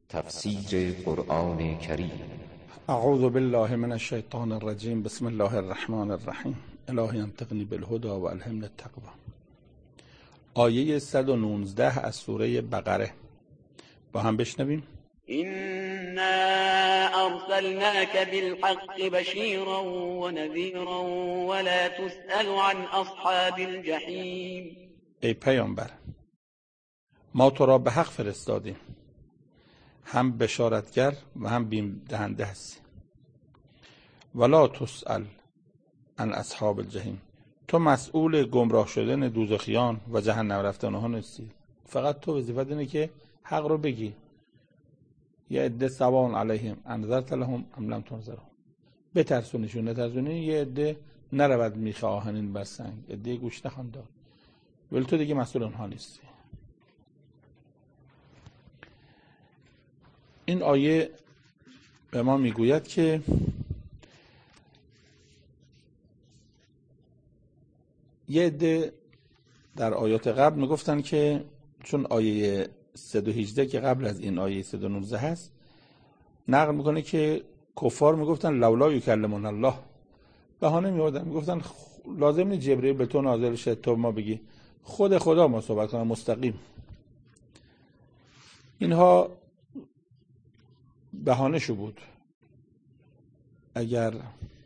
تفسیر قرآن کریم. اعوذ بالله من الشیطان الرجیم. بسم الله الرحمن الرحیم. الهی انطقنی بالهدی و الهمنی التقوی. آیه 119 از سوره بقره با هم بشنویم. إنا أرسلناك بالحق بشيرا ونذيرا ولا تسأل عن أصحاب الجحيم. ای پیامبر، ما تو را به حق فرستادیم، هم بشارتگر و هم بیم دهنده هستی. ولا تسأل عن اصحاب الجحیم، تو مسئول گمراه شدن دوزخیان و جهنم رفتن ها نیستی. فقط تو وظیفت اینه که حق رو بگی. یه عده سواء علیهم انذرت لهم ام لم تنذرهم، بترسونیشون نترسونی. یه عده نرود میخه آهنین بر سنگ، عده گوش نخوان داد، ولی تو دیگه مسئول اونها نیستی. این آیه به ما میگوید که یه عده در آیات قبل میگفتن که چون آیه 118 که قبل از این آیه 119 هست نقل میکنه که کفار میگفتن لولا یکلمنا الله، بهانه میوردن میگفتن لازم نیست جبرئیل به تو نازل شه تو ما بگی، خود خدا ما صحبت کنه مستقیم. اینها بهانه شو بود. اگر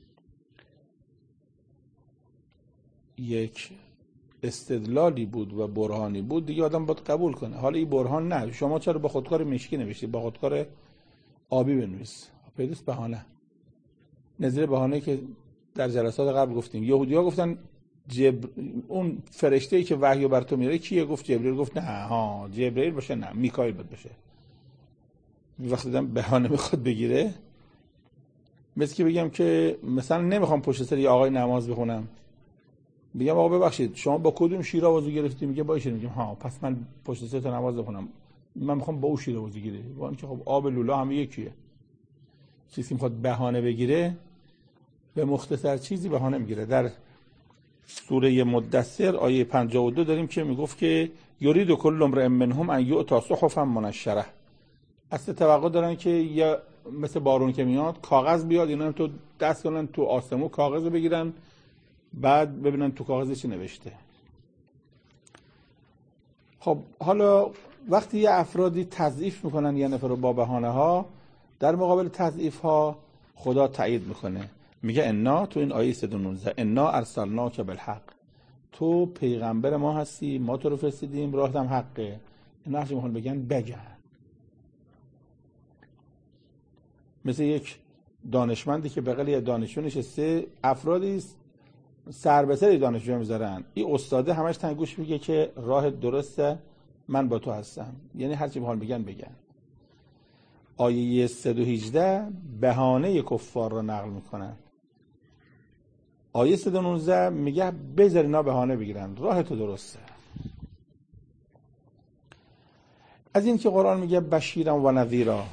یک استدلالی بود و برهانی بود دیگه آدم باید قبول کنه. حالا این برهان نه، شما چرا با خودکار مشکی نوشتید، با خودکار آبی بنویس. پیداست بهانه. نظیر بهانه که در جلسات قبل گفتیم، یهودی‌ها گفتن اون فرشته‌ای که وحی بر تو میاره کیه؟ گفت جبرئیل. گفت نه ها جبرئیل باشه، نه میکائیل باید باشه. وقتی دادم بهانه میخواد بگیره، مثل که بگم که مثلا نمیخوام پشت سر یه آقای نماز بخونم، بگم آقا ببخشید شما با کدوم شیراوازو گرفتی؟ میگه باشه. میگم ها پس من پشت سر تو نماز بخونم، من میخوام با اون شیراوازو گیری. وام که خب آب لولا هم یکیه. چیزی که میخواد بهانه بگیره به مختصر چیزی بهانه میگیره. در سوره مدثر آیه 52 داریم که میگفت که یرید کل امرئ منهم ان یؤتی صحفا منشره. اصلا توقع دارن که یا مثل بارون که میاد کاغذ بیاد، اینا هم تو دست کنن تو آسمون کاغذ بگیرن، بعد ببینن تو کاغذ چی نوشته. خب حالا وقتی یه افرادی تضعیف میکنن یه نفر رو با بهانه ها، در مقابل تضعیف ها خدا تایید میکنه، میگه انا، تو این آیه 119 انا ارسلناک بالحق، تو پیغمبر ما هستی، ما تو رو فرستیدیم، راهت هم حقه. اینا هرچی میخوان بگن. مثل یک دانشمندی که بغل یه دانشجو نشسته، افرادی سر به سر دانشجو میذارن، این استاده همش تنگوش میگه که راه درسته، من با تو هستم. یعنی هرچی بخوان بگن. آیه 118 بهانه کفار رو نقل میکنن. آیه 119 میگه بذار اینا بهانه بگیرن، راه تو درسته. از این که قرآن میگه بشیرا و نذیرا،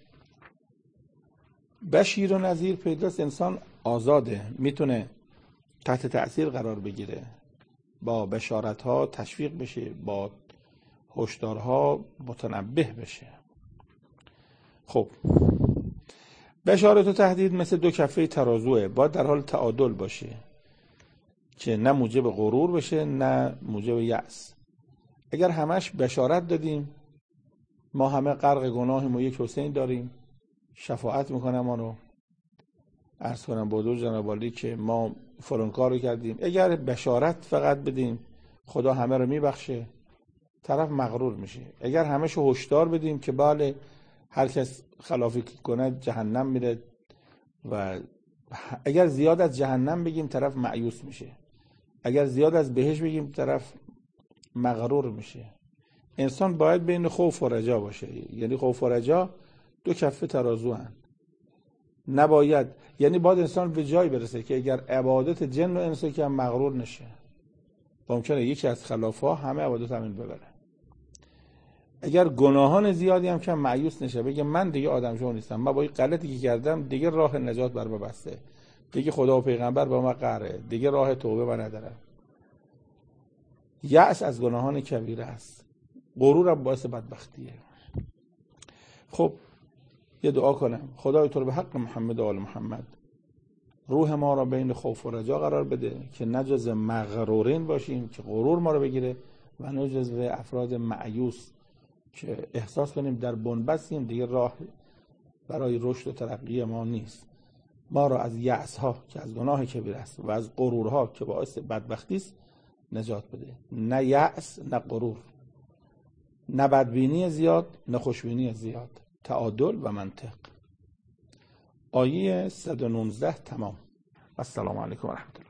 بشیر و نذیر پیداست انسان آزاده، میتونه تحت تأثیر قرار بگیره، با بشارت ها تشویق بشه، با هشدارها متنبه بشه. خب بشارت و تهدید مثل دو کفه ترازوه، باید در حال تعادل باشه که نه موجب غرور بشه نه موجب یأس. اگر همش بشارت دادیم ما همه غرق گناهیم و یک حسین داریم شفاعت میکنه ما رو، عرض کنم با دو جناب عالی که ما فلان کار رو کردیم. اگر بشارت فقط بدیم خدا همه رو میبخشه، طرف مغرور میشه. اگر همش هشدار بدیم که بله هر کس خلافی کنه جهنم میره، و اگر زیاد از جهنم بگیم طرف مایوس میشه، اگر زیاد از بهشت بگیم طرف مغرور میشه. انسان باید بین خوف و رجا باشه. یعنی خوف و رجا دو کفه ترازو هن. نباید، یعنی باید انسان به جایی برسه که اگر عبادت جن و انس که مغرور نشه. ممکنه یکی از خلافا همه عبادت همین ببره. اگر گناهان زیادی هم که مایوس نشه، بگه من دیگه آدم شو نیستم، من با این غلطی که کردم دیگه راه نجات بر من بسته، دیگه خدا و پیغمبر با من قهره، دیگه راه توبه من نداره. یأس از گناهان کبیره است. غرور هم باعث بدبختیه. خب یه دعا کنم. خدای تو رو به حق محمد و آل محمد روح ما را بین خوف و رجا قرار بده که نه جز مغرورین باشیم که غرور ما رو بگیره و نه جز افراد مایوس که احساس کنیم در بنبستیم دیگه راه برای رشد و ترقی ما نیست. ما را از یأس ها که از گناه کبیر است و از غرورها که باعث بدبختی است نجات بده. نه یأس نه غرور، نه بدبینی زیاد نه خوشبینی زیاد، تعادل و منطق. آیه 119 تمام. السلام علیکم و رحمت الله.